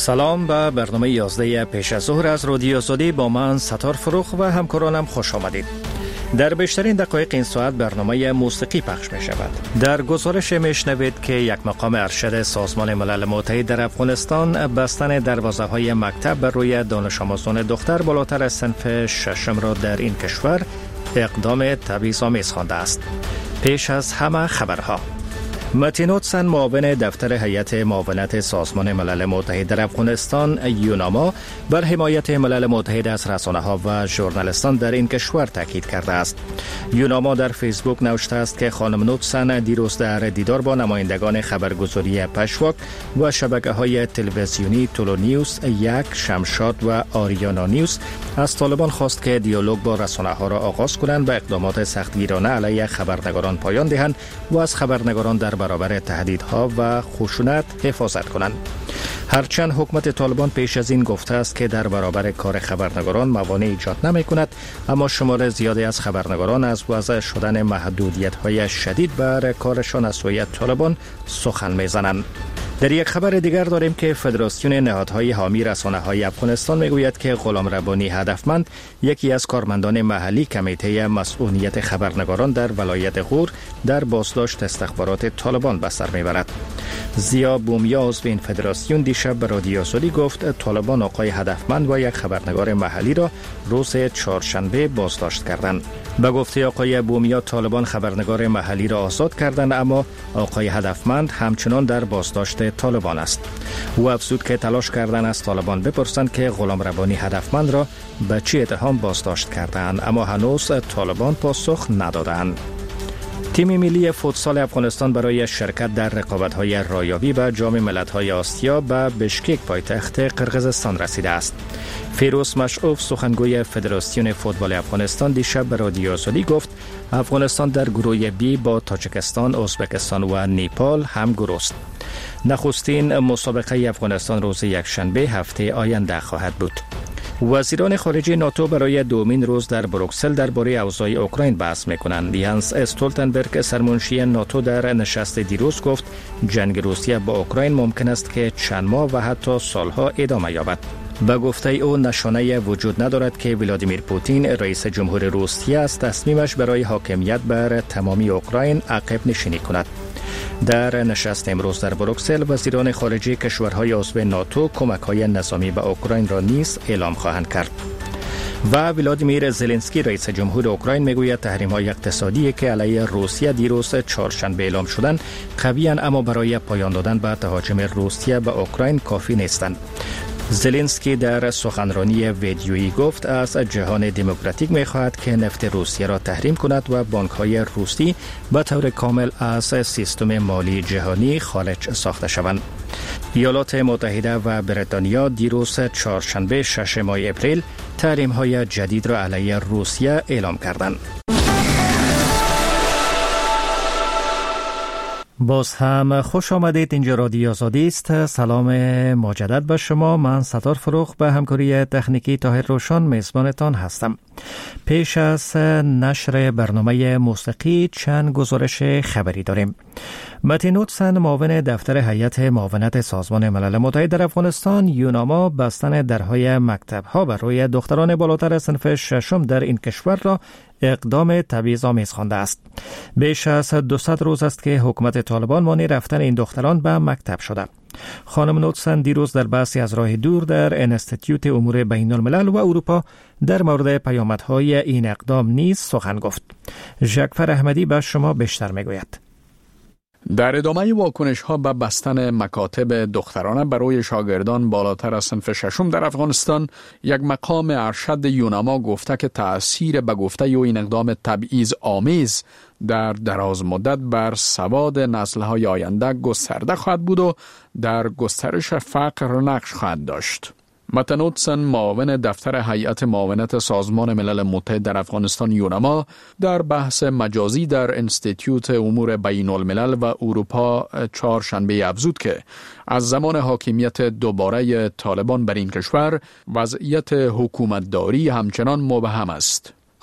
سلام به برنامه 11 پیش از ظهر از رادیو آزادی با من ستار فروخ و همکارانم خوش آمدید. در بیشترین دقایق این ساعت برنامه موسیقی پخش می شود. در گزارش می شنوید که یک مقام ارشد سازمان ملل متحد در افغانستان بستن دروازه های مکتب بر روی دانش آموزان دختر بالاتر از صنف ششم را در این کشور اقدام تبعیض‌آمیز خوانده است. پیش از همه خبرها. متین هودسون معاون دفتر هیئت معاونت سازمان ملل متحد در افغانستان یوناما بر حمایت ملل متحد از رسانه‌ها و ژورنالیستان در این کشور تاکید کرده است. یوناما در فیسبوک نوشته است که خانم هودسون دیروز در دیدار با نمایندگان خبرگزاری پشواک و شبکه‌های تلویزیونی تولو نیوز، یک، شمشاد و آریانا نیوز از طالبان خواست که دیالوگ با رسانه‌ها را آغاز کنند و اقدامات سختگیرانه علیه خبرنگاران پایان دهند و از خبرنگاران در برابر تهدیدها و خشونت حفاظت کنند. هرچند حکومت طالبان پیش از این گفته است که در برابر کار خبرنگاران موانع ایجاد نمی کند، اما شمار زیادی از خبرنگاران از وضع شدن محدودیت‌های شدید بر کارشان از سوی طالبان سخن می‌زنند. در یک خبر دیگر داریم که فدراسیون نهادهای حامی رسانه‌های افغانستان میگوید که غلام ربانی هدفمند، یکی از کارمندان محلی کمیته مسئولیت خبرنگاران در ولایت غور، در بازداشت استخبارات طالبان به سر میبرد. زیا بومیا عضو این فدراسیون دیشب به رادیو آزادی گفت طالبان آقای هدفمند و یک خبرنگار محلی را روز چهارشنبه بازداشت کردند. به گفته آقای بومیا طالبان خبرنگار محلی را آزاد کردند، اما آقای هدفمند همچنان در بازداشت طالبان است. او افزود که تلاش کردند از طالبان بپرسند که غلام ربانی هدفمند را به چه اتهام بازداشت کردند، اما هنوز طالبان پاسخ ندادند. تیم ملی فوتسال افغانستان برای شرکت در رقابت‌های رایابی به جام ملت‌های آسیا به بشکک پایتخت قرقیزستان رسیده است. فیروز مشعوف سخنگوی فدراسیون فوتبال افغانستان دیشب به رادیو آزادی گفت افغانستان در گروه بی با تاجیکستان، ازبکستان و نیپال هم گروه است. نخستین مسابقه افغانستان روز یکشنبه هفته آینده خواهد بود. وزیران خارجه ناتو برای دومین روز در بروکسل درباره اوضاع اوکراین بحث می‌کنند. یانس استولتنبرگ سرمنشی ناتو در نشست دیروز گفت جنگ روسیه با اوکراین ممکن است که چند ماه و حتی سالها ادامه یابد. به گفته او نشانه وجود ندارد که ولادیمیر پوتین رئیس جمهور روسیه از تصمیمش برای حاکمیت بر تمامی اوکراین عقب نشینی کند. در نشست امروز در بروکسل وزیران خارجه کشورهای عضو ناتو کمک‌های نظامی به اوکراین را نیز اعلام خواهند کرد. و ولادیمیر زلنسکی رئیس جمهور اوکراین میگوید تحریم‌های اقتصادی که علیه روسیه دیروز چهارشنبه اعلام شدند قوی‌اند، اما برای پایان دادن به تهاجم روسیه به اوکراین کافی نیستند. زلنسکی در سخنرانی ویدیویی گفت از جهان دموکراتیک می‌خواهد که نفت روسیه را تحریم کند و بانک‌های روسی به طور کامل از سیستم مالی جهانی خارج ساخته شوند. ایالات متحده و بریتانیا دیروز چهارشنبه 6 ماه اپریل تحریم‌های جدید را علیه روسیه اعلام کردند. باز هم خوش آمدید. اینجا رادیو آزادی است. سلام مجدد به شما. من ستار فروخ به همکاری تکنیکی طاهر روشن میزبانتان هستم. پیش از نشر برنامه موسیقی چند گزارش خبری داریم. متین هودسون معاون دفتر هیئت معاونت سازمان ملل متحد در افغانستان یوناما بستن درهای مکتب‌ها بر روی دختران بالاتر از صنف ششم در این کشور را اقدام تبعیض‌آمیز خوانده است. بیش از 200 روز است که حکومت طالبان مانع رفتن این دختران به مکتب شده. خانم هودسون دیروز در بحثی از راه دور در انستیتیوت امور بین الملل و اروپا در مورد پیامدهای این اقدام نیز سخن گفت. ژکفر احمدی به شما بیشتر میگوید. در ادامه واکنش‌ها به بستن مکاتب دخترانه برای شاگردان بالاتر از صنف ششم در افغانستان، یک مقام ارشد یوناما گفته که تأثیر به گفته این اقدام تبعیض آمیز در دراز مدت بر سواد نسل‌های آینده گسترده خواهد بود و در گسترش فقر نقش خواهد داشت. متین هودسون معاون دفتر هیئت معاونت سازمان ملل متحد در افغانستان یوناما در بحث مجازی در انستیتیوت امور بین الملل و اروپا چهارشنبه افزود که از زمان حاکمیت دوباره طالبان بر این کشور وضعیت حکومتداری همچنان مبهم است.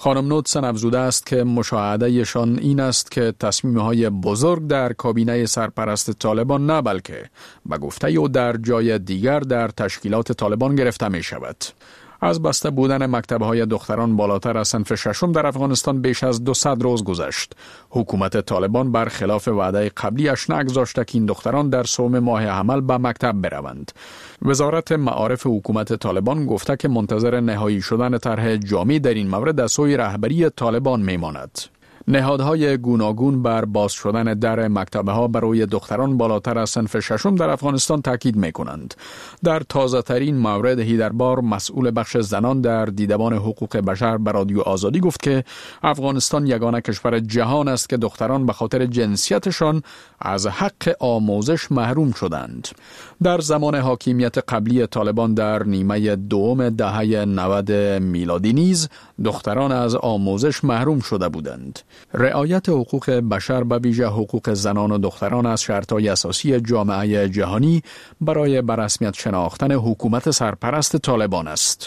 خانم نودسن افزوده است که مشاهدهشان این است که تصمیم‌های بزرگ در کابینه سرپرست طالبان نه بلکه به گفته او در جای دیگر در تشکیلات طالبان گرفته می شود. از بسته بودن مکتب‌های دختران بالاتر از صنف ششم در افغانستان بیش از 200 روز گذشت. حکومت طالبان برخلاف وعده قبلیش نگذاشته که این دختران در سوم ماه حمل به مکتب بروند. وزارت معارف حکومت طالبان گفته که منتظر نهایی شدن طرح جامع در این مورد از سوی رهبری طالبان میماند. نهادهای گوناگون بر باز شدن در مکتب‌ها برای دختران بالاتر از صنف ششم در افغانستان تاکید می‌کنند. در تازه‌ترین مورد هیدربار مسئول بخش زنان در دیدبان حقوق بشر به رادیو آزادی گفت که افغانستان یگانه کشور جهان است که دختران به خاطر جنسیتشان از حق آموزش محروم شدند. در زمان حاکمیت قبلی طالبان در نیمه دوم دهه 90 میلادی نیز دختران از آموزش محروم شده بودند. رعایت حقوق بشر به ویژه حقوق زنان و دختران از شرط‌های اساسی جامعه جهانی برای به رسمیت شناختن حکومت سرپرست طالبان است.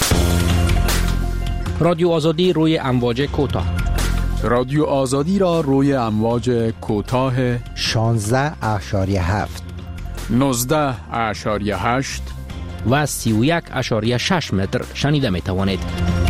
رادیو آزادی روی امواج کوتاه. رادیو آزادی را روی امواج کوتاه 16.7 19.8 و 31.6 متر شنیده می توانید.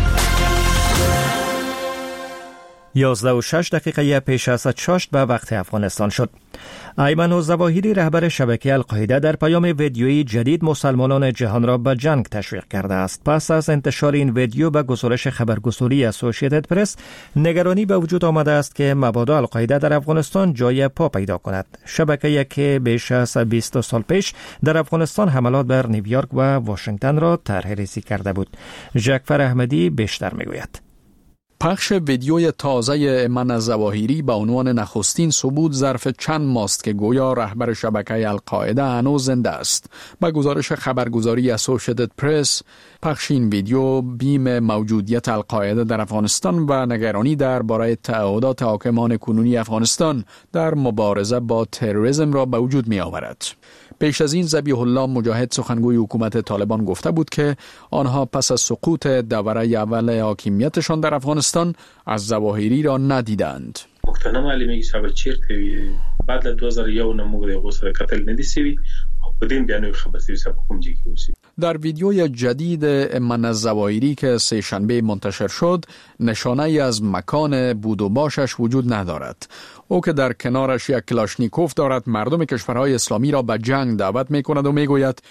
11:06 پیش از 6 به وقت افغانستان شد. ایمن الظواهری رهبر شبکه القاعده در پیام ویدیویی جدید مسلمانان جهان را به جنگ تشویق کرده است. پس از انتشار این ویدیو به گزارش خبرگزاری اسوسییتد پرس، نگرانی به وجود آمده است که مبادا القاعده در افغانستان جای پا پیدا کند. شبکه‌ای که بیش از 20 سال پیش در افغانستان حملات بر نیویورک و واشنگتن را طرح‌ریزی کرده بود. جعفر احمدی بیشتر میگوید. پخش ویدیوی تازه ایمن الظواهری با عنوان نخستین ثبوت ظرف چند ماست که گویا رهبر شبکه القاعده هنوز زنده است. با گزارش خبرگزاری اسوسییتد پرس، پخش این ویدیو بیم موجودیت القاعده در افغانستان و نگرانی درباره تعهدات حاکمان کنونی افغانستان در مبارزه با تروریسم را به وجود می آورد. پیش از این ذبیح الله مجاهد سخنگوی حکومت طالبان گفته بود که آنها پس از سقوط دوره اول حاکمیتشان در افغانستان از ظواهری را ندیدند. مختنم علی میگی صاحب چیرته بعد له 2001 نه موږ د غوسه قتل ندی سوي او په دین بیانوي خبر سوي صاحب کوم جی کیوسی. در ویدیوی جدید ایمن الظواهری که سه شنبه منتشر شد، نشانه ای از مکان بود و باشش وجود ندارد. او که در کنارش یک کلاشنیکوف دارد مردم کشورهای اسلامی را به جنگ دعوت می کند و می گوید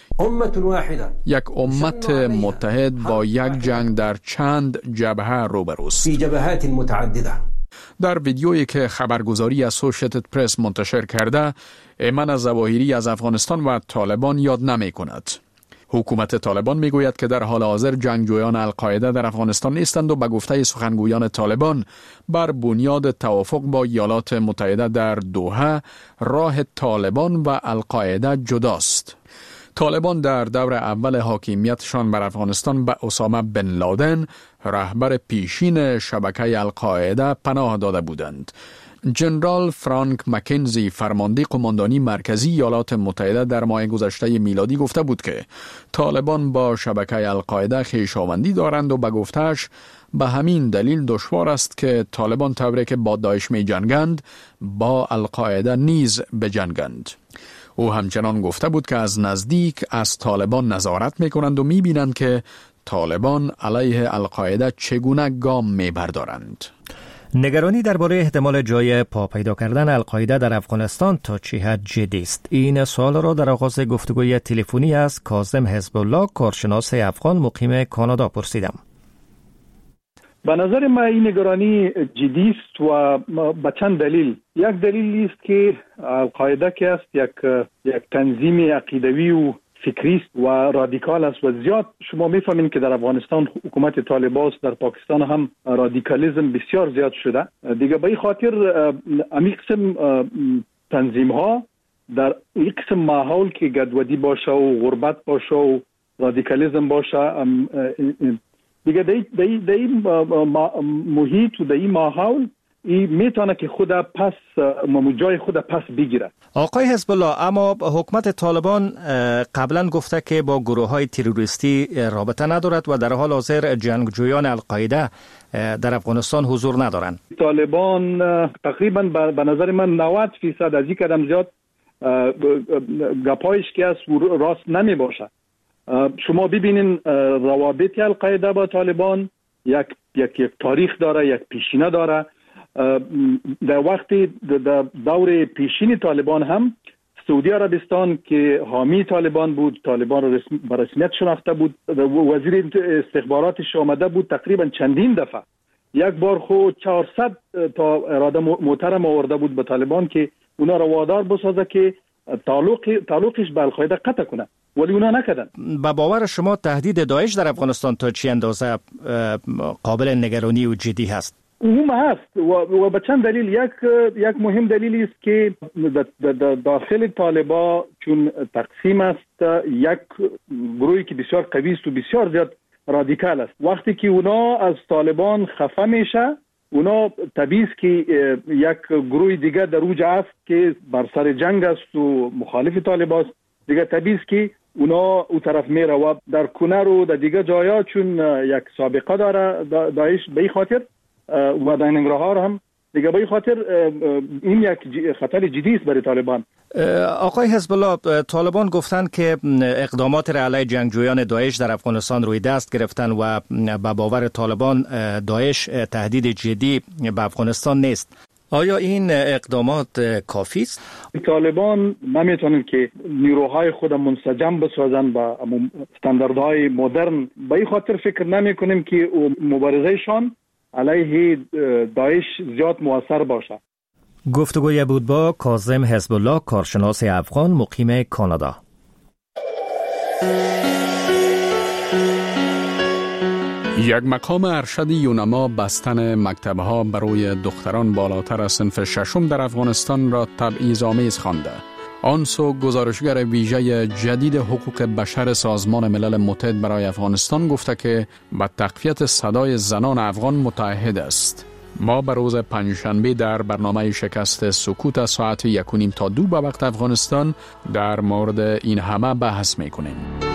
یک امت متحد با یک جنگ در چند جبهه روبروست. فی جبهات متعدده. در ویدیویی که خبرگزاری اسوسییتد پرس منتشر کرده، ایمن الظواهری از افغانستان و طالبان یاد نمی کند. حکومت طالبان میگوید که در حال حاضر جنگجویان القاعده در افغانستان نیستند و به گفته سخنگویان طالبان بر بنیاد توافق با ایالات متحده در دوحه راه طالبان و القاعده جداست. طالبان در دور اول حاکمیتشان بر افغانستان به اسامه بن لادن، رهبر پیشین شبکه القاعده، پناه داده بودند. جنرال فرانک مکنزی، فرمانده قماندانی مرکزی ایالات متحده، در ماه گذشته میلادی گفته بود که طالبان با شبکه القاعده خویشاوندی دارند و به گفتهش به همین دلیل دشوار است که طالبان طوری که با داعش می جنگند با القاعده نیز بجنگند. او همچنان گفته بود که از نزدیک از طالبان نظارت می کنند و می بینند که طالبان علیه القاعده چگونه گام می بردارند. نگرانی درباره احتمال جای پا پیدا کردن القاعده در افغانستان تا چه حد جدی است؟ این سوال را در آغاز گفتگوی تلفنی از کاظم حزب الله، کارشناس افغان مقیم کانادا، پرسیدم. به نظر من این نگرانی جدی است و به چند دلیل. یک دلیل است که القاعده که است یک تنظیم عقیدوی و فکری است و رادیکال است و زیاد شما میفهمین که در افغانستان حکومت طالبان، در پاکستان هم رادیکالیسم بسیار زیاد شده. دیگه به این خاطر امی قسم تنظیم ها در این قسم ماحول که گدودی باشه و غربت باشه و رادیکالیسم باشه، دیگه در این محیط و در این ماحول این میتونه که خود پس جای خود پس بگیره. آقای حزب الله، اما حکومت طالبان قبلا گفته که با گروه‌های تروریستی رابطه ندارد و در حال حاضر جنگجویان القاعده در افغانستان حضور ندارند. طالبان تقریبا به نظر من 90% از این قدم زیاد گپایش که از راست نمی باشه. شما ببینین روابط القاعده با طالبان یک تاریخ داره، یک پیشینه داره. در وقتی در دور پیشین طالبان هم سعودی عربستان که حامی طالبان بود، طالبان را به رسمیت شناخته بود، وزیر استخباراتش آمده بود تقریبا چندین دفعه. یک بار خود 400 تا اراده محترم آورده بود به طالبان که اونا را وادار بسازه که تعلقش به القاعده قطع کنه، ولی اونا نکردن. با باور شما تهدید داعش در افغانستان تا چه اندازه قابل نگرانی و جدی هست؟ اون هست و به چند دلیل. یک مهم دلیل است که داخل طالبان چون تقسیم است، یک گروهی که بسیار قوی است و بسیار زیاد رادیکال است. وقتی که اونا از طالبان خفه میشه، اونا طبیعی است که یک گروه دیگه در اوج است که بر سر جنگ است و مخالف طالبان است، دیگه طبیعی است که اونا او طرف میره و در کنر و در دیگه جایا چون یک سابقه داره داعش به این خاطر و در ننگرهار هم دیگه به این خاطر این یک خطر جدی است برای طالبان. آقای حزب الله، طالبان گفتند که اقدامات را علیه جنگجویان داعش در افغانستان روی دست گرفتن و به باور طالبان داعش تهدید جدی به افغانستان نیست. آیا این اقدامات کافی است؟ طالبان نمیتونن که نیروهای خود منسجم بسازن با استانداردهای مدرن. به این خاطر فکر نمی کنیم که مبارزهشان علیه داعش زیاد مؤثر باشه. گفتگوی بود با کاظم حزب الله، کارشناس افغان مقیم کانادا. یک مقام ارشد یونما بستن مکتب‌ها برای دختران بالاتر از صنف ششم در افغانستان را تبعیض‌آمیز خوانده. آنسو گزارشگر ویژه جدید حقوق بشر سازمان ملل متحد برای افغانستان گفته که به تقویت صدای زنان افغان متعهد است. ما به روز پنجشنبه در برنامه شکست سکوت از ساعت 1:30 تا 2 به وقت افغانستان در مورد این همه بحث می‌کنیم.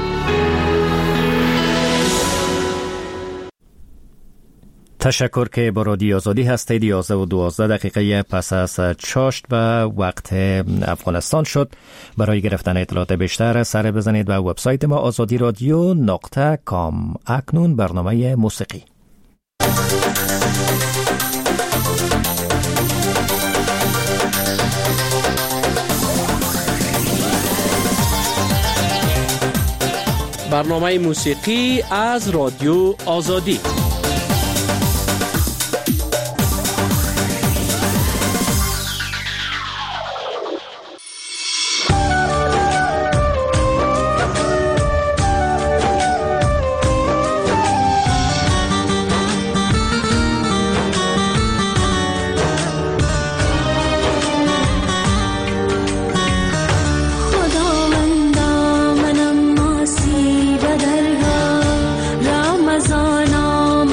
تشکر که با رادیو آزادی هستید. 11:12 پس از چاشت به وقت افغانستان شد. برای گرفتن اطلاعات بیشتر سر بزنید به وبسایت ما azadiradio.com. اکنون برنامه موسیقی. برنامه موسیقی از رادیو آزادی. رمضان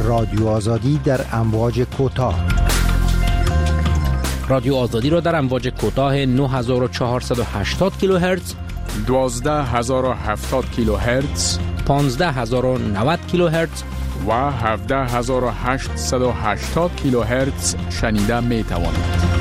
رادیو آزادی در امواج کوتاه. رادیو آزادی را در امواج کوتاه 9480 کیلوهرتز، 12070 کیلوهرتز، 15090 کیلوهرتز و 17880 کیلوهرتز شنیده می توانید.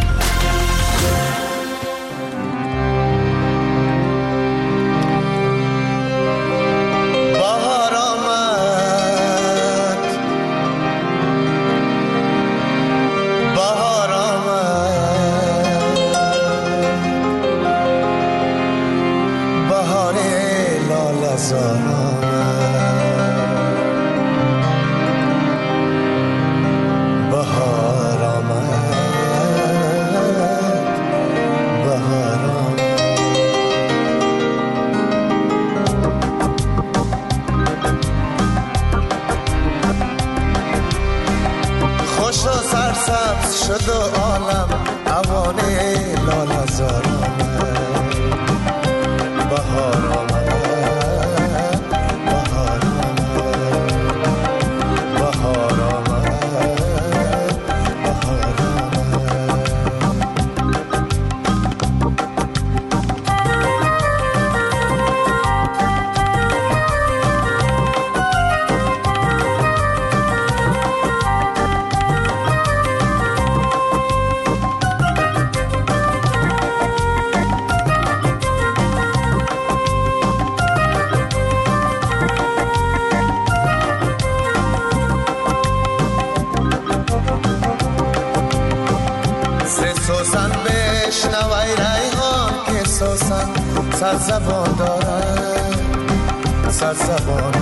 سرزبان دارد سرزبان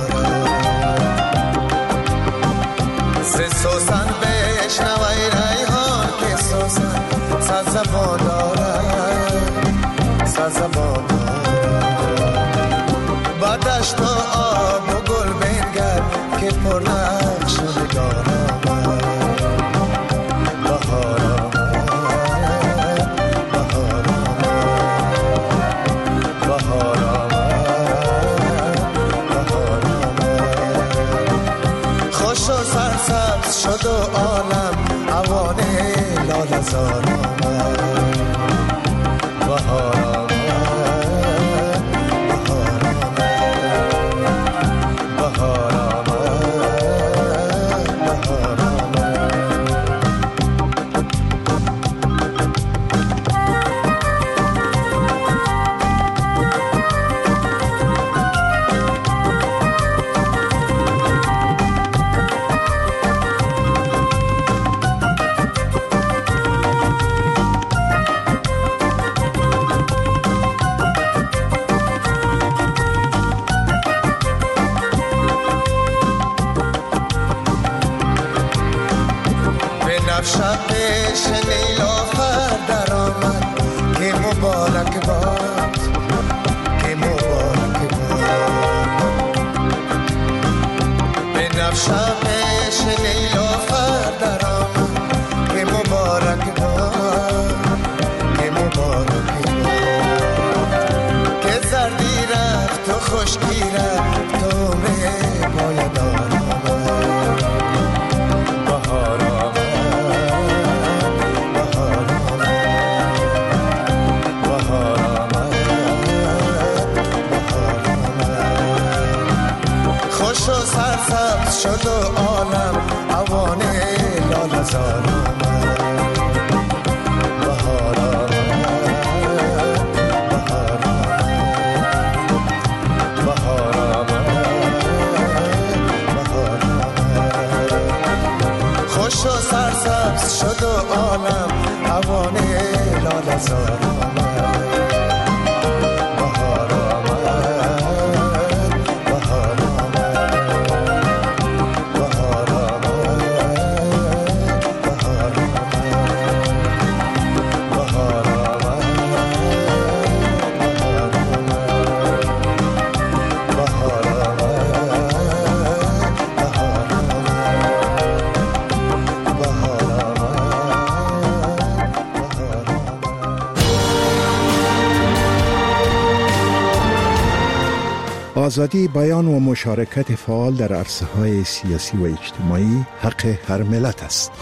دارد سوسن بشنوی ریحان که سوسن سرزبان دارد سرزبان دارد با دشت و آب و گل بنگر که پر نقش نگارم شد و عالم اوانه لاله زار آمد بهار آمد بهار آمد بهار شبش نیلوفر در آمد که مبارک باد که مبارک باد به نفشبش نیلوفر در آمد که مبارک باد که مبارک باد که زردی رفت و خشکی رفت و به پایدار سرسبز شد و عالم اوانه لاله زار آمد بهار آمد بهار آمد بهار آمد بهار آمد خوش و سرسبز شد و عالم اوانه لاله زار آمد آزادی بیان و مشارکت فعال در عرصه‌های سیاسی و اجتماعی حق هر ملت است.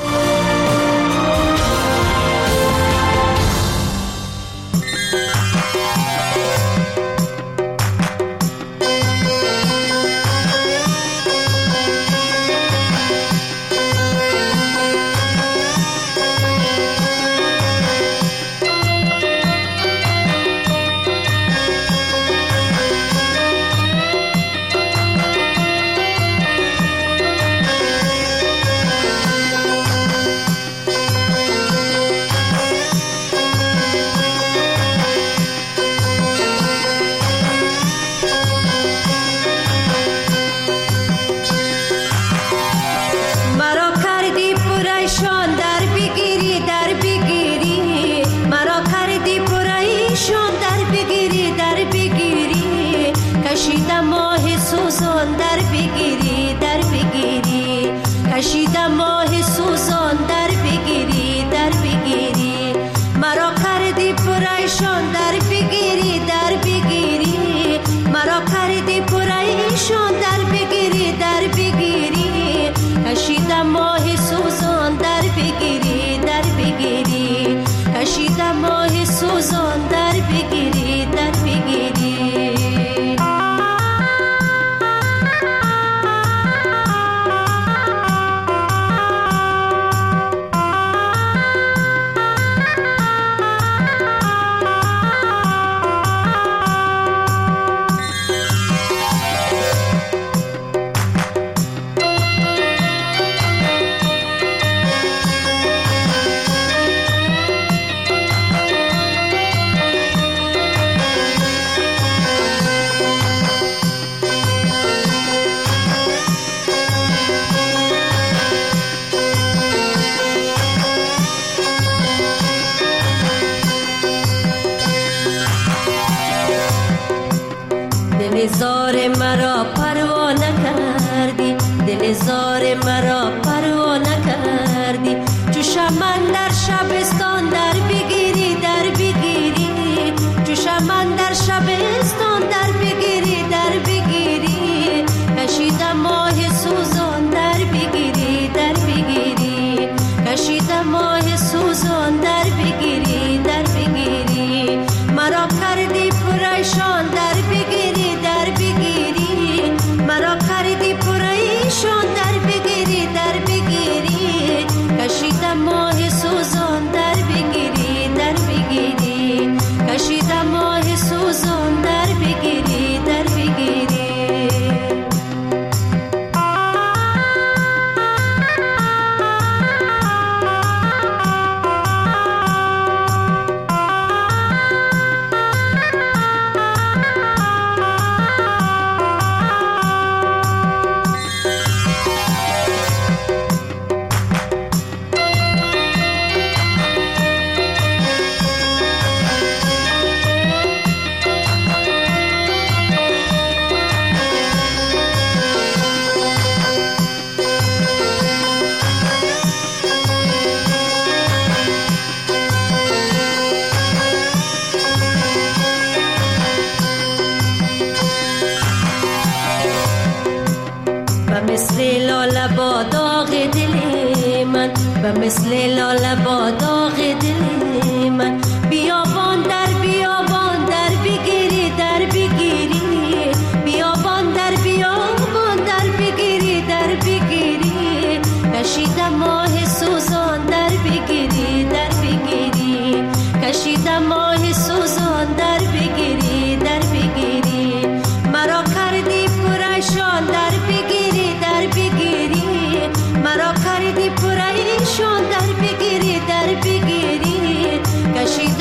مرا کردی پریشان در بگیری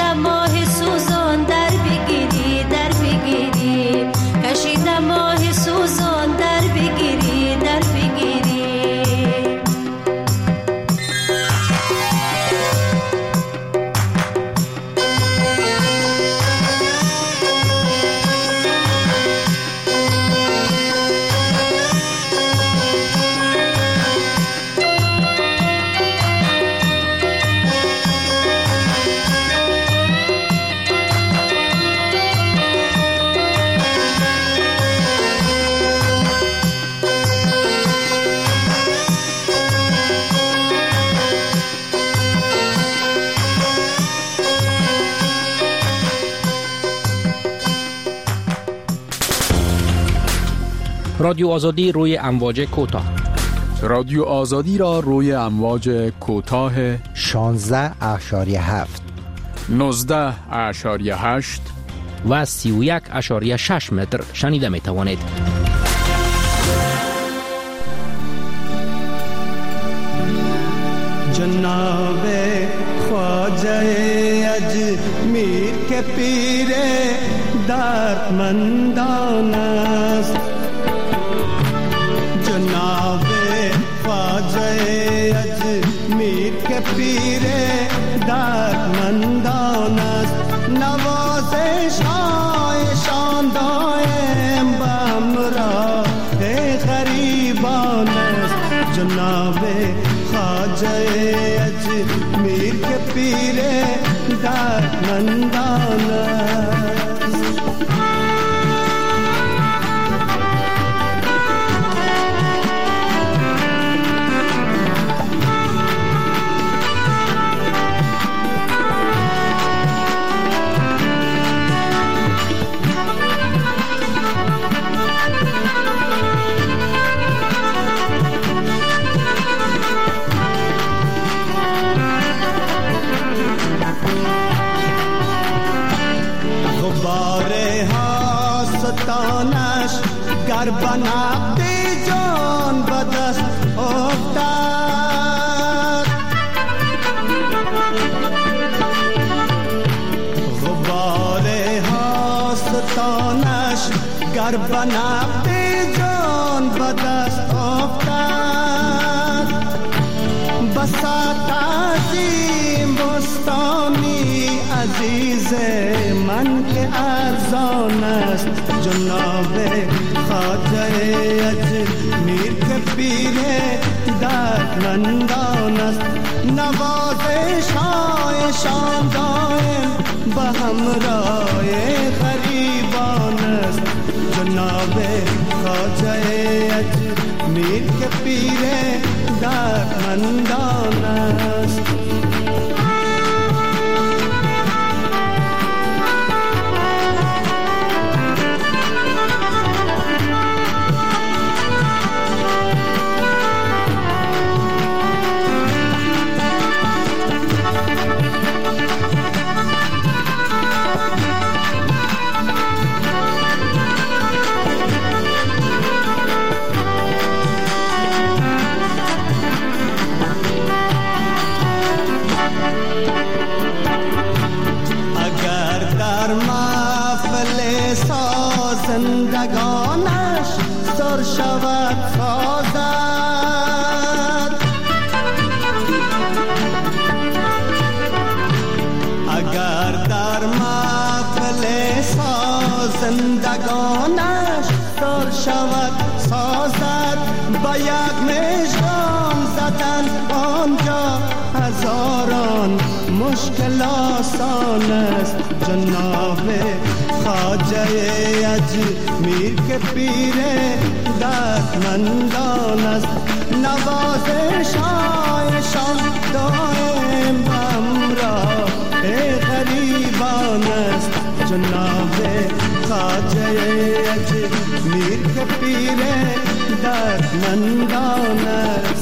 رادیو آزادی روی امواج کوتاه. رادیو آزادی را روی امواج کوتاه 16.7 19.8 و 31.6 متر شنیده می توانید. جناب خواجه اجمیر کے پیر دردمندان است، جناب خواجه اجمیر کے پیر دردمندان است، نوازش هایشان دائم به همراه غریبان است، جناب خواجه اجمیر کے پیر دردمندان است. گر بنابد جان بدست افتاد، غبار هاستانش گر بنابد جان بدست افتاد، بساط عظیم بستانی عزیز من که ارزان است، جناب خواجه اجمیر کے پیر دردمندان است، نوازش هایشان دائم به همراه غریبان است، جناب خواجه اجمیر کے پیر دردمندان است. زندگانش سر شود سازد، اگر در محفل زندگانش سر شود سازد، با یک مژگان زدن آنجا هزاران مشکل آسان است، جناب خواجه اجمیر کے پیر دردمندان است، نوازش هایشان دائم همراه غریبان است، جناب خواجه اجمیر کے پیر دردمندان است.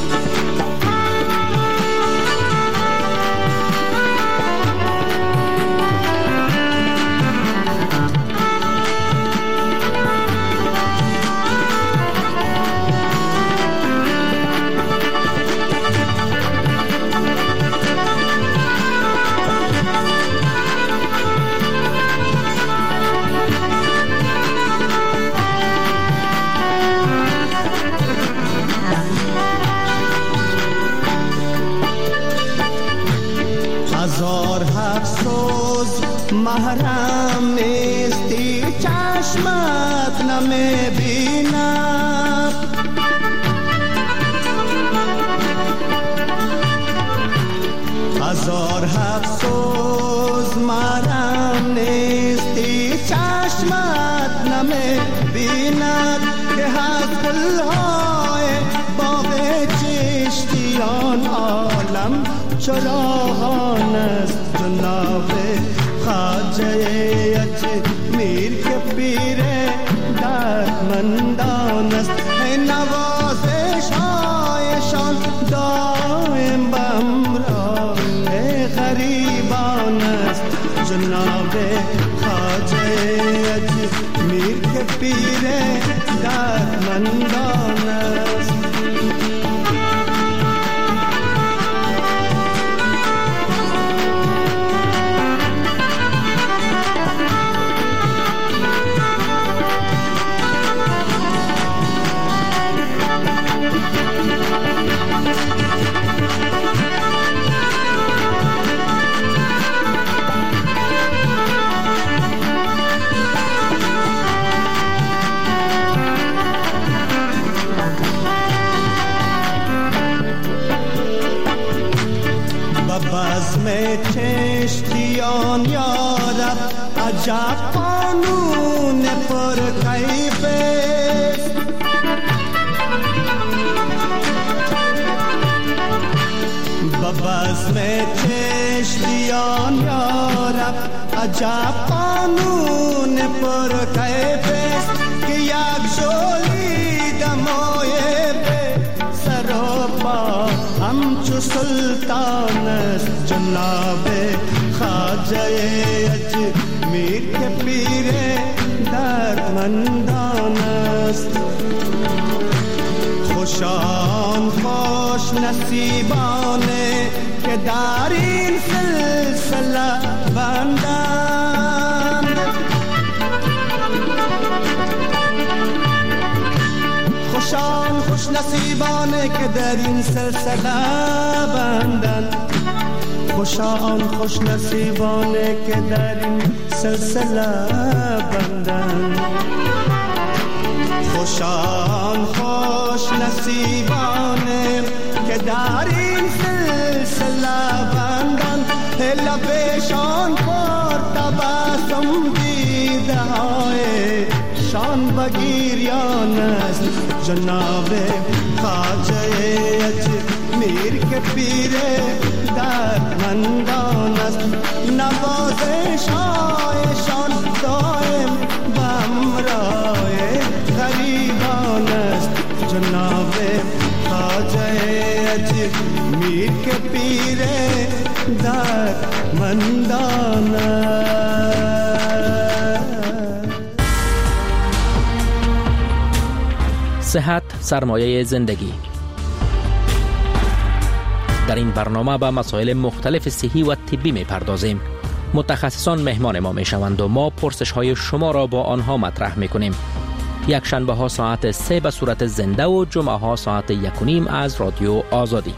محرم نیستی چشمت نمیبینم، هزار افسوس محرم نیستی چشمت نمیبیند، که حسب‌الهای باغ چشتیان عالم چراغان است، جناب خواجه اجمیر کے پیر دردمندان بزم چشتیان یارب عجب قانون پر کیفست بزم چشتیان یارب عجب قانون پر کیفست که یک جولی دمای به سر و پا همچو سلطان است جناب خواجه اجمیر که پیر دردمندان است خوشان خوش نصیبانه که در این سلسله بندند خوشان خوش نصیبانه که در این سلسله بندند خوشان خوش نصیبانه که در این سلسله بندند خوشان خوش نصیبانه که در این سلسله بندند لبشان پر تبسم دیده های شان بگیریان است جناب خواجه اجمیر که پیر دردمندان است نوازش هایشان دائم بهمراه غریبان است جناب خواجه اجمیر که پیر دردمندان است. صحت سرمایه زندگی. در این برنامه به مسائل مختلف صحی و طبی می‌پردازیم. متخصصان مهمان ما می‌شوند و ما پرسش‌های شما را با آنها مطرح می‌کنیم. یک شنبه ها ساعت 3 به صورت زنده و جمعه ها ساعت 1:30 از رادیو آزادی.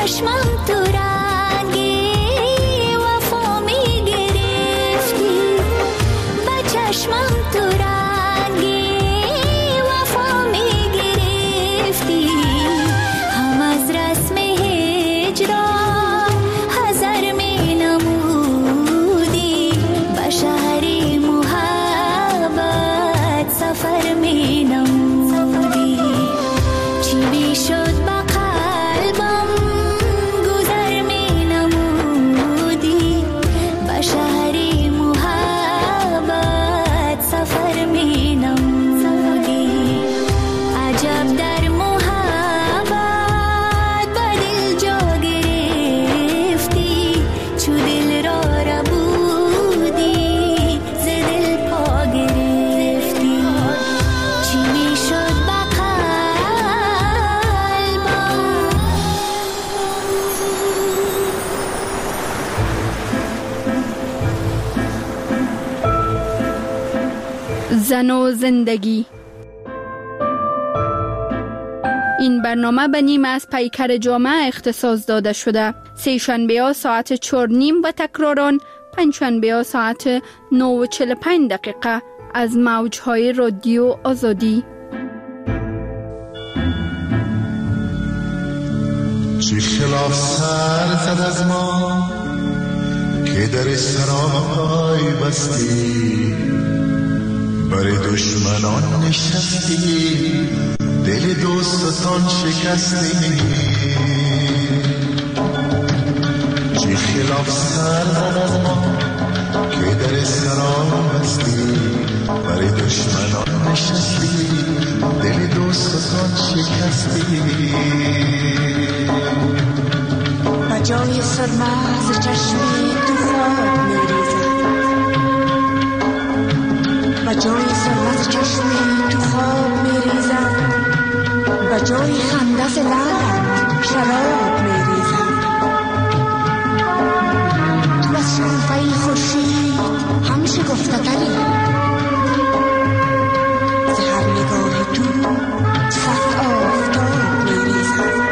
چشمم تو رنگی وفا می گرفتی، با چشمم تو رنگی وفا می گرفتی، هم از رسم هجران حذر می نمودی، با شهر محبت سفر می نمودی، چی بی شد با قلبم گذر می نمودی، با شهر محبت سفر می نمودی، عجب در محبت با دل جا گرفتی، چو دل را ربودی ز دل پا گرفتی، چی می شد با زن و زندگی. این برنامه به نیمه از پیکر جامعه اختصاص داده شده. سه شنبه ها ساعت 4:30 و تکراران پنج شنبه ها ساعت 9:45 از موجهای رادیو آزادی. چی خلاف سر زد از ما که در سرای بستی، برای دشمنان نشستی، دل دوستان شکستی، چی خلاف سر زد از ما که در سرای بستی، برای دشمنان نشستی، دل دوستان شکستی، جای سرما ز چشمی تو خواب میریزد، و جای سرما ز چشمی تو خواب میریزد، و جای خنده ز لبت شراب میریزد، تو از شنفه خورشید هم شکفته تری، ز هر نگاه تو صد آفتاب میریزد.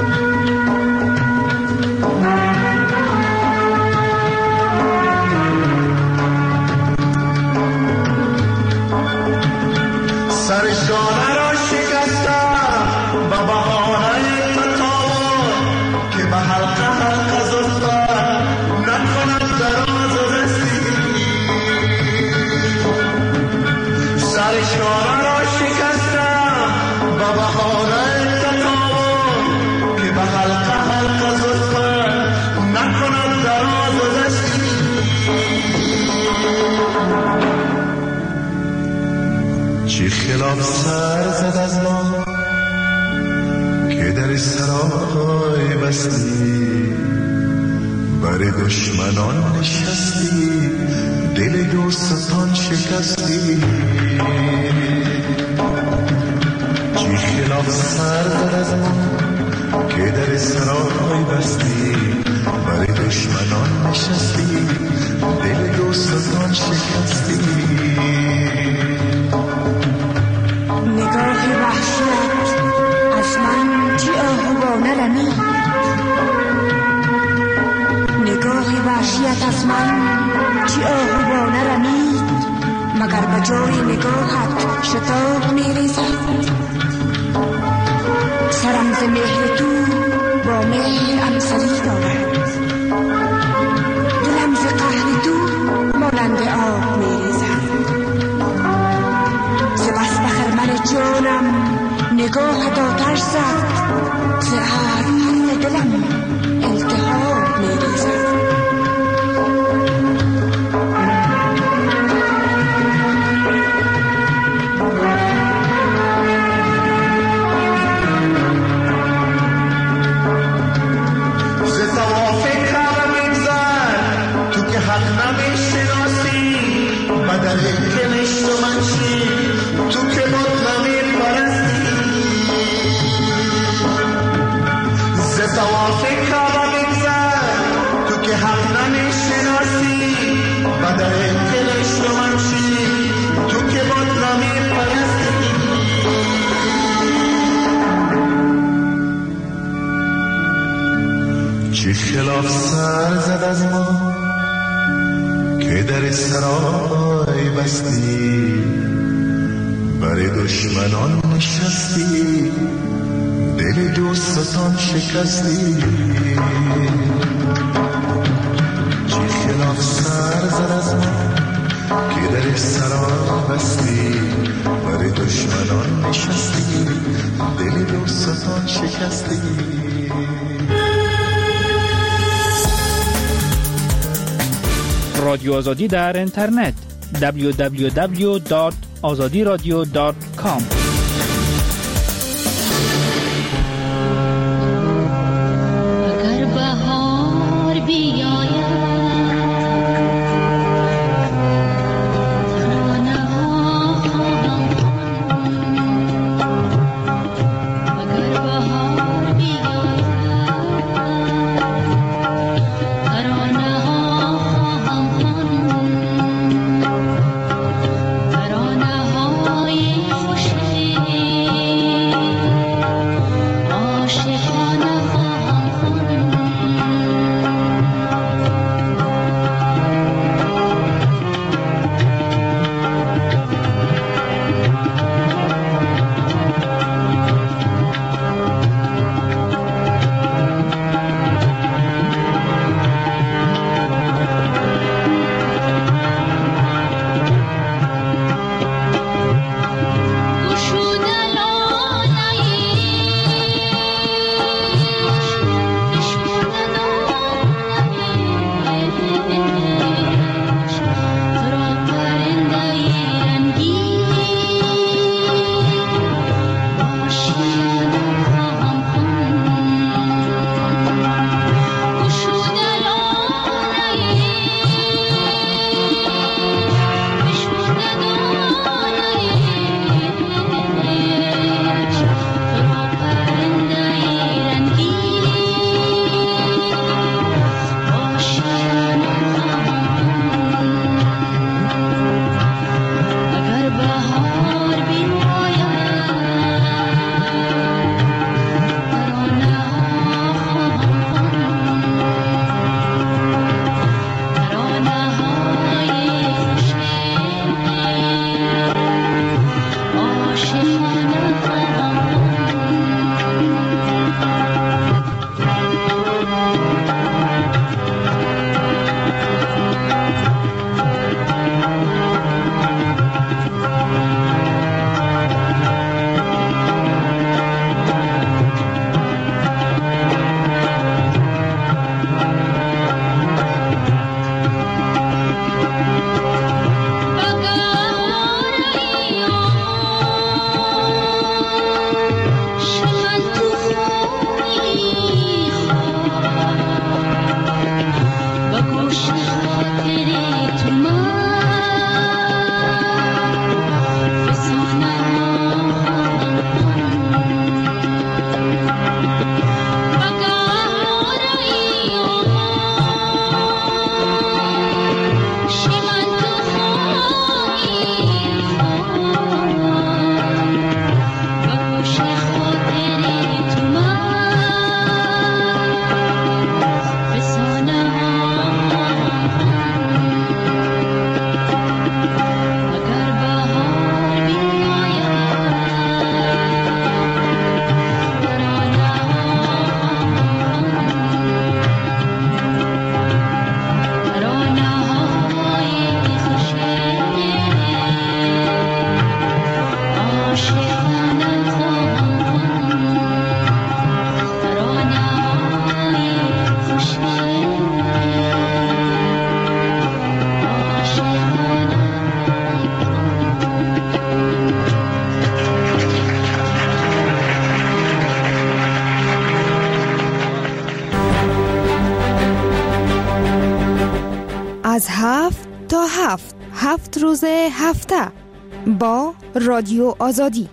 سرشانه را شکستم با بهانه تطاول، که به حلقه حلقه زلفت نکند دراز و رسی، سرشانه را شکستم با بهانه تطاول، که به حلقه حلقه زلفت نکند دراز و رسی، چی خلاف سر زد از ما که در سرای بستی، برای دشمنان نشستی، دل دوستان شکستی، چی خلاف سر زد از ما که در سرای بستی، برای دشمنان نشستی، دل دوستان شکستی، نگاه وحشت از من چی آهوانه رمید، نگاه وحشت از من چی آهوانه رمید، مگر به جای نگاهت شتاب میریزد، سرم ز مهر تو با مهر امسری دارد، دلم ز قهر تو مانند آب میریزد، ز بس بخرمن جانم نگاه آتش زد، ز هر حرف دلم التهاب میریزد، ز طواف کعبه می‌گذر تو که حق نمی‌شناسی، بدل کنشت و منشی تو که بت نمی‌پرستی، ز طواف کعبه می‌گذر تو که حق نمی‌شناسی، بدل کنشت و منشی تو که بت نمی‌پرستی، چی خلاف سر زد از ما که در سرای بستی، برای دشمنان نشستی، دل دوستان شکستی. چی خلاف سر زد از ما که در سرای بستی، برای دشمنان نشستی، دل دوستان شکستی. رادیو آزادی در اینترنت www.azadiradio.com. اگر بهار بیاید ترانه ها خواهم خواند، اگر بهار بیاید ترانه ها خواهم خواند، ترانه های خوشی عاشقانه خواهم خواند. گشوده لاله‌ایش، بشکوده ناله‌ایش، تو را پرنده‌ای رنگین آشیانه خواهم خواند. گشوده لاله‌ایش، بشکوده ناله‌ایش، تو را پرنده‌ای رنگین آشیانه خواهم خواند. اگر بهار بیاید ترانه ها خواهم خواند، ترانه های خوشی عاشقانه خواهم شمن تو خونی خواه، با گوش خاطری تو من فسانه ها خواهم خواند. شمن تو خونی خواه، با گوش خاطری تو من فسانه ها خواهم خواند. اگر بهار بیاید ترانه ها خواهم خواند، ترانه های خوشی عاشقانه خواهم خواند، ترانه های خوشی عاشقانه. از 7 تا 7 روز هفته با رادیو آزادی.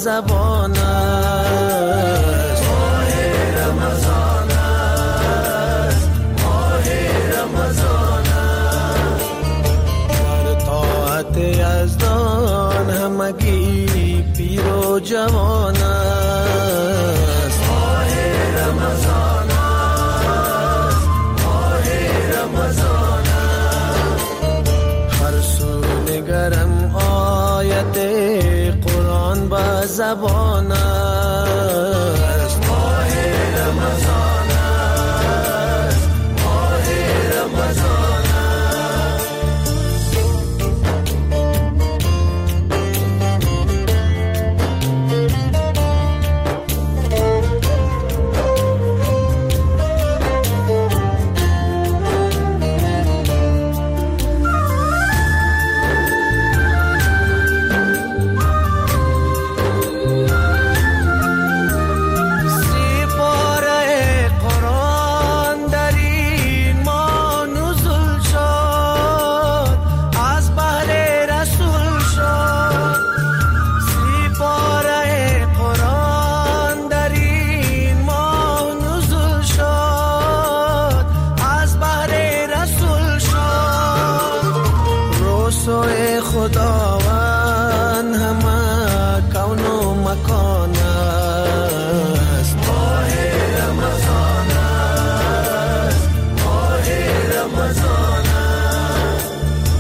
زبان است. ماه رمضان است، ماه رمضان است. در طاعت یزدان همگی پیر و جوان است. ماه رمضان است، ماه رمضان است. هر سو نگرم آیت قرآن با زبان است. ماه رمضان است، ماه رمضان است. خداوند همه کون و مکان است. ماه رمضان است، ماه رمضان است.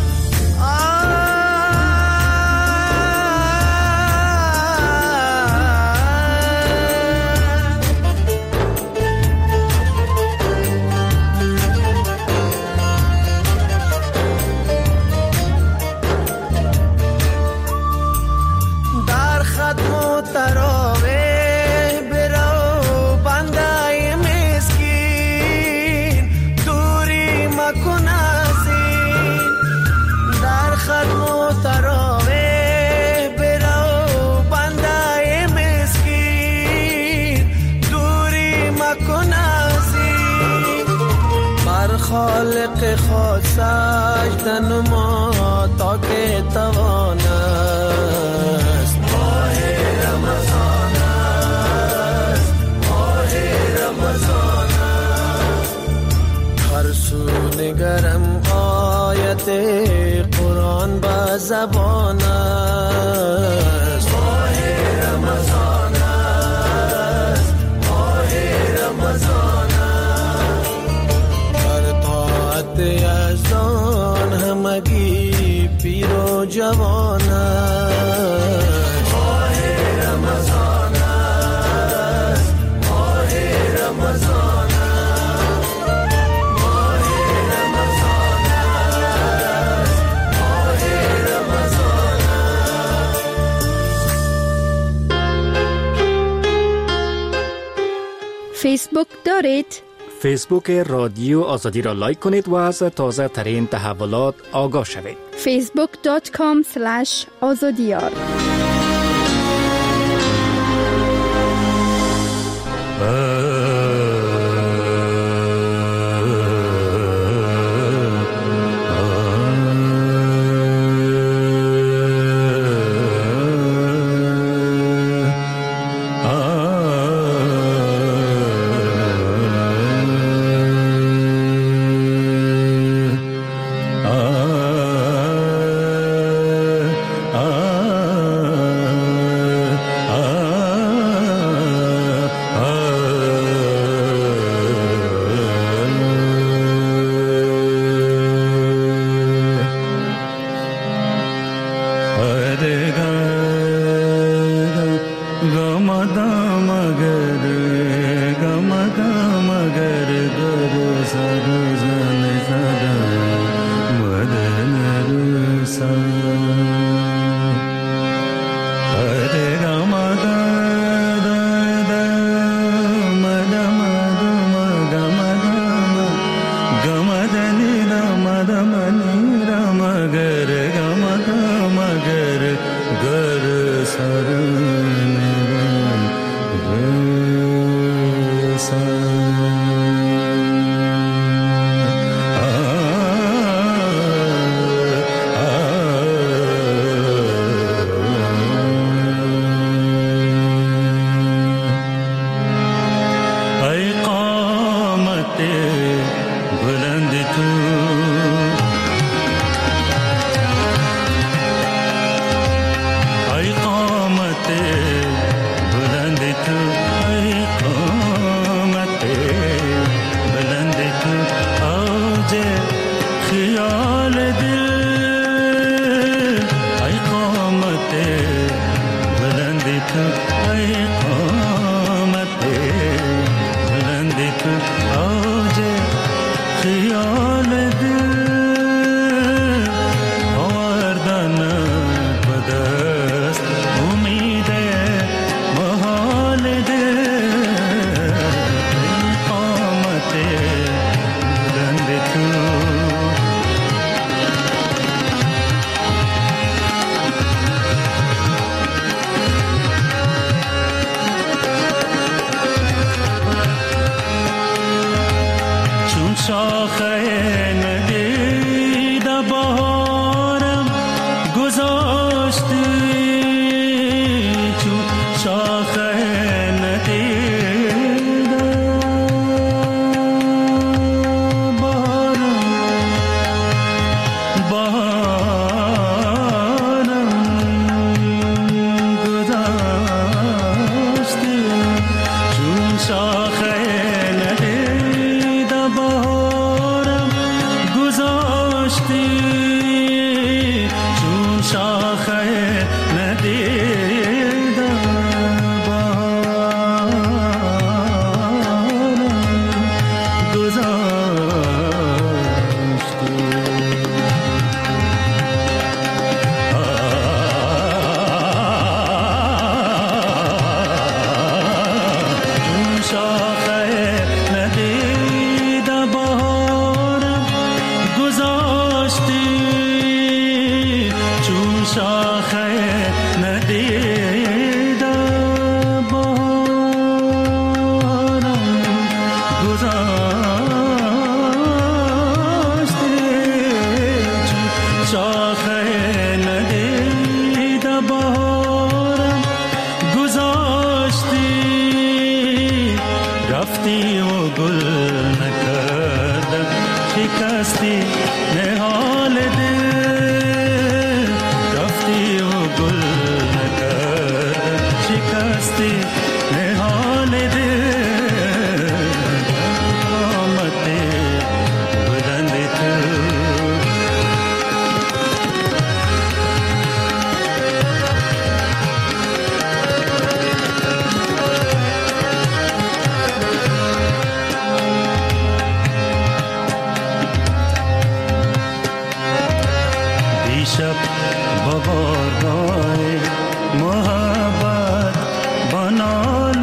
تراویح برو بنده مسکین، دوری مکن از این. در خدم و تراویح برو بنده مسکین، دوری مکن از این. بر خالق خود سجده نما تا که توان است. رمضان است، ماه رمضان است. هر سو نگرم آیت قرآن با زبان است. ماه رمضان است، ماه رمضان است. در طاعت یزدان همگی پیر و جوان است. رمضان است، ماه رمضان است. ماه رمضان است، ماه رمضان است. فیسبوک دارید؟ فیسبوک رادیو آزادی را لایک کنید و از تازه ترین تحولات آگاه شوید. facebook.com/azadiyar. چون شاخه ندیدم بارم گذاشتی چون شاخه ندیدم بارم گذاشتی چون شاخه ندیدم بارم گذاشتی شاخه ندیدم بارم گذاشتی چون شاخه ندیدم بارم گذاشتی چون شاخه ندیدم بارم گذاشتی رفتی و گل نکردم شکستی نهال دل رفتی و گل نکردم شکستی نهال دل آمد بلند تو دیشب با بارگاه محبت بنال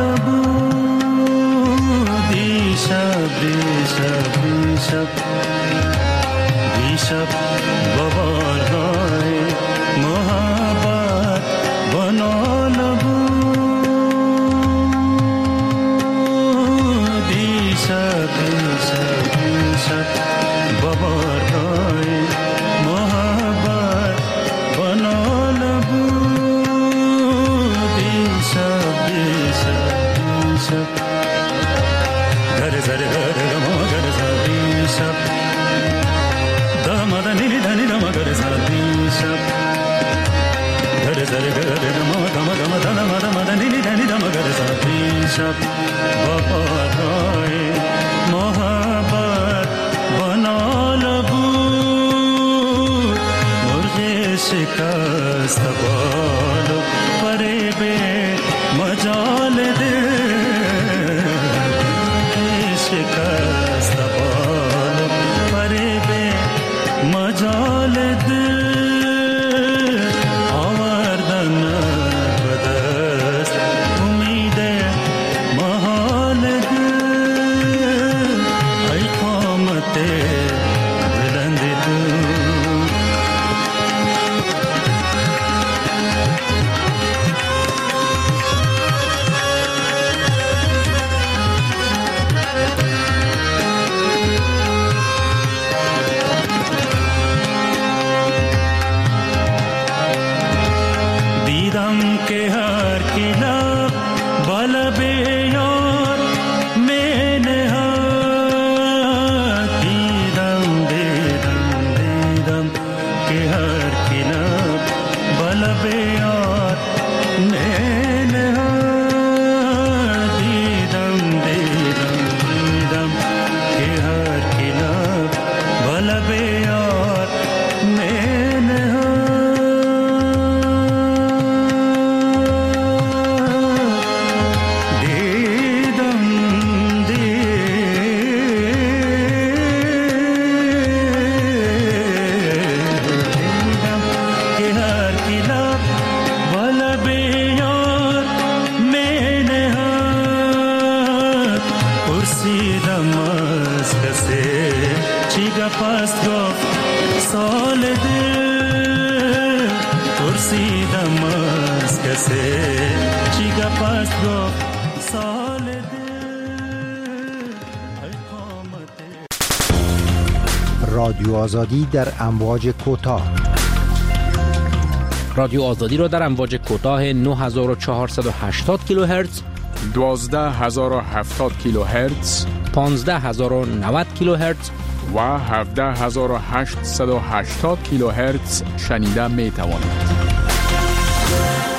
بود دیشب با بارگاه محبت بنال بود دیشب با بارگاه محبت بنال بود دیشب گر زره ما گر زره دیشب داماد نیلی دنی دام گر زره دیشب گر زره ما داماد نیلی دنی دام گر زره دیشب بابای محبت بنال بود مرغ شکست بالو پره به مجال دل شکست بالو پره به مجال دل آوردن بدست امید محال دل ای قامت بلند تو دیدم که هر کلا بالا به یار می نهاد دیدم که هر کلا بالا به یار می نهاد دیدم که هر کلا بالا به یار می رادیو آزادی در امواج کوتاه رادیو آزادی را در امواج کوتاه 9480 کیلوهرتز، 12070 کیلوهرتز، 15090 کیلوهرتز و 17880 کیلوهرتز شنیده می توانید.